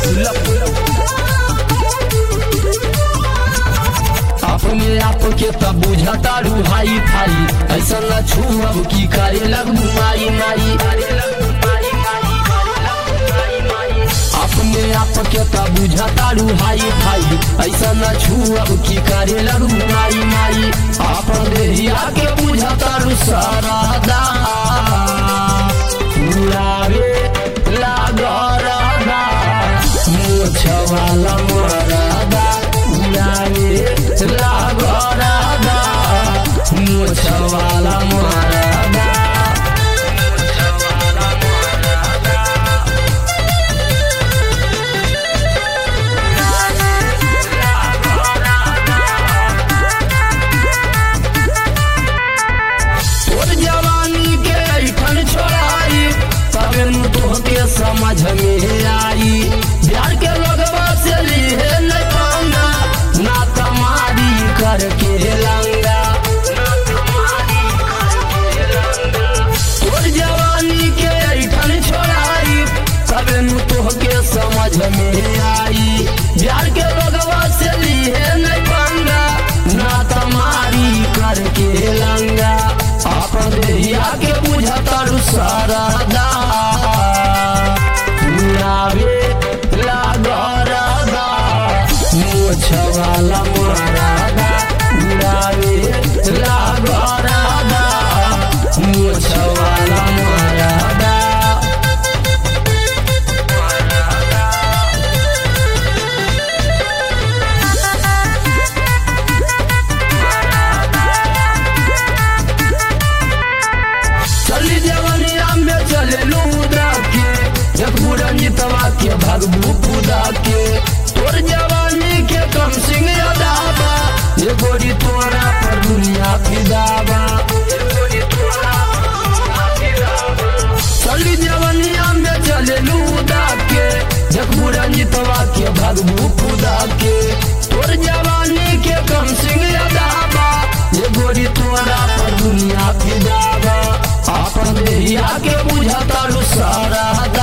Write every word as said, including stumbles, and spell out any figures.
अपने आप के तब बुझता रू हाई फाई ऐसा न छूब की करे लगू माई माई अपने आप के तब बुझता रू हाई फाई ऐसा न छूब की करे लगू माई माई अपन देहिया के बुझता रू सारादा उड़ावे लागरदा मोछवाला मरदा उड़ावे लागरदा मोछवाला मरदा समझ में आई बिहार के लोगवा से लिए नहीं पाऊंगा ना तमारी करके लंगा तोर जवानी के ऐठन छोड़ाई तब तो के समझ में आई बिहार के लोगवा से लिए नहीं पाऊंगा ना तमारी करके लंगा अपन देहिया के बुझता रू सारादा मोछवाला मरदा उड़ावे लागरदा मोछवाला मरदा चली जवनिया में चले लूदा के एक बुढ़ा नितवा के भगबू खुदा के तोर जवानी के कम सिंह अदाबा ये गोरी तोरा पर दुनिया फिदाबा चली जवनिया में चले लूदा के जखबुरा नितवा के भगबू खुदा के तोर जवानी के कम सिंह अदाबा ये गोरी तोरा पर दुनिया फिदाबा अपन देहिया के बुझता रू सारा